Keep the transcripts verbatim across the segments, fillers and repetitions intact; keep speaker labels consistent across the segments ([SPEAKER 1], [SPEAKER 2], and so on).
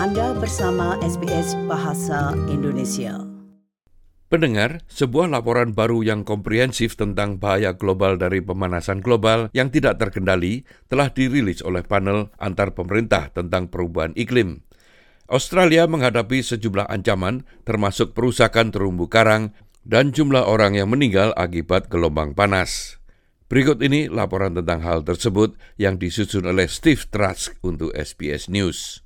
[SPEAKER 1] Anda bersama S B S Bahasa Indonesia.
[SPEAKER 2] Pendengar, sebuah laporan baru yang komprehensif tentang bahaya global dari pemanasan global yang tidak terkendali telah dirilis oleh panel antar pemerintah tentang perubahan iklim. Australia menghadapi sejumlah ancaman termasuk perusakan terumbu karang dan jumlah orang yang meninggal akibat gelombang panas. Berikut ini laporan tentang hal tersebut yang disusun oleh Steve Trask untuk S B S News.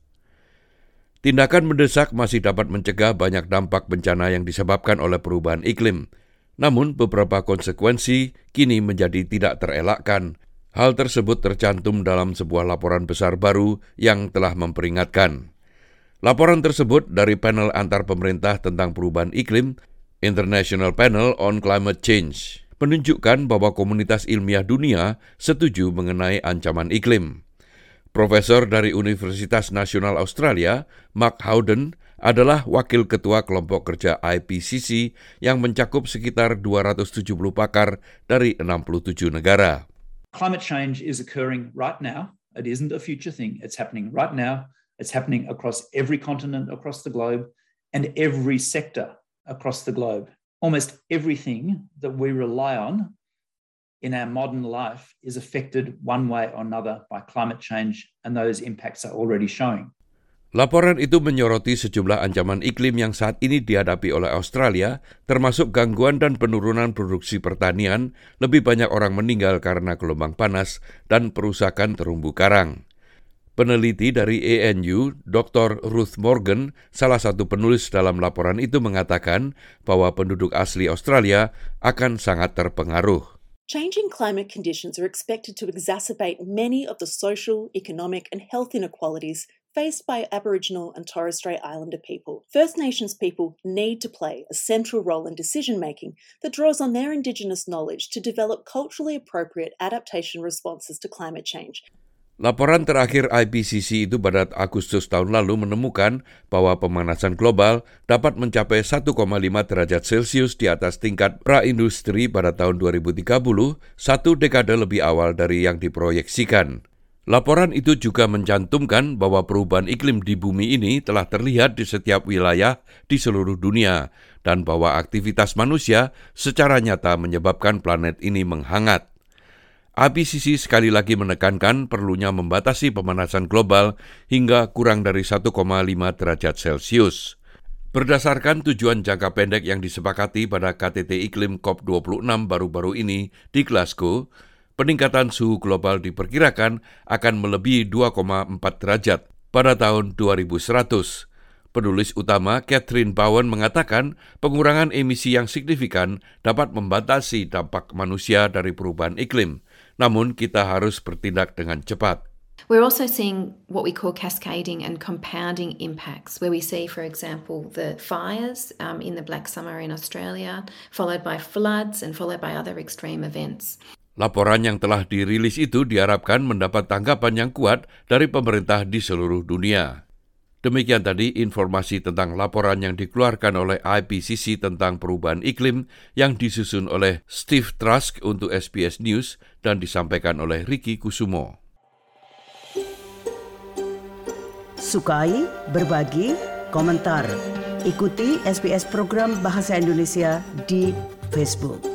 [SPEAKER 2] Tindakan mendesak masih dapat mencegah banyak dampak bencana yang disebabkan oleh perubahan iklim. Namun beberapa konsekuensi kini menjadi tidak terelakkan. Hal tersebut tercantum dalam sebuah laporan besar baru yang telah memperingatkan. Laporan tersebut dari panel antar pemerintah tentang perubahan iklim, International Panel on Climate Change, menunjukkan bahwa komunitas ilmiah dunia setuju mengenai ancaman iklim. Profesor dari Universitas Nasional Australia, Mark Howden, adalah wakil ketua kelompok kerja I P C C yang mencakup sekitar dua ratus tujuh puluh pakar dari enam puluh tujuh negara.
[SPEAKER 3] Climate change is occurring right now. It isn't a future thing. It's happening right now. It's happening across every continent across the globe and every sector across the globe. Almost everything that we rely on in our modern life is affected one way or another by climate change, and those impacts are already showing.
[SPEAKER 2] Laporan itu menyoroti sejumlah ancaman iklim yang saat ini dihadapi oleh Australia, termasuk gangguan dan penurunan produksi pertanian, lebih banyak orang meninggal karena gelombang panas, dan perusakan terumbu karang. Peneliti dari A N U, Doktor Ruth Morgan, salah satu penulis dalam laporan itu mengatakan bahwa penduduk asli Australia akan sangat terpengaruh.
[SPEAKER 4] Changing climate conditions are expected to exacerbate many of the social, economic and health inequalities faced by Aboriginal and Torres Strait Islander people. First Nations people need to play a central role in decision-making that draws on their Indigenous knowledge to develop culturally appropriate adaptation responses to climate change.
[SPEAKER 2] Laporan terakhir I P C C itu pada Agustus tahun lalu menemukan bahwa pemanasan global dapat mencapai satu koma lima derajat Celcius di atas tingkat praindustri pada tahun dua ribu tiga puluh, satu dekade lebih awal dari yang diproyeksikan. Laporan itu juga mencantumkan bahwa perubahan iklim di bumi ini telah terlihat di setiap wilayah di seluruh dunia dan bahwa aktivitas manusia secara nyata menyebabkan planet ini menghangat. I P C C sekali lagi menekankan perlunya membatasi pemanasan global hingga kurang dari satu koma lima derajat Celcius. Berdasarkan tujuan jangka pendek yang disepakati pada K T T Iklim COP dua puluh enam baru-baru ini di Glasgow, peningkatan suhu global diperkirakan akan melebihi dua koma empat derajat pada tahun dua ribu seratus. Penulis utama Catherine Bowen mengatakan pengurangan emisi yang signifikan dapat membatasi dampak manusia dari perubahan iklim. Namun kita harus bertindak dengan cepat.
[SPEAKER 5] We're also seeing what we call cascading and compounding impacts, where we see, for example, the fires um, in the Black Summer in Australia, followed by floods and followed by other extreme events.
[SPEAKER 2] Laporan yang telah dirilis itu diharapkan mendapat tanggapan yang kuat dari pemerintah di seluruh dunia. Demikian tadi informasi tentang laporan yang dikeluarkan oleh I P C C tentang perubahan iklim yang disusun oleh Steve Trask untuk S B S News dan disampaikan oleh Ricky Kusumo.
[SPEAKER 1] Sukai, berbagi, komentar. Ikuti S B S program Bahasa Indonesia di Facebook.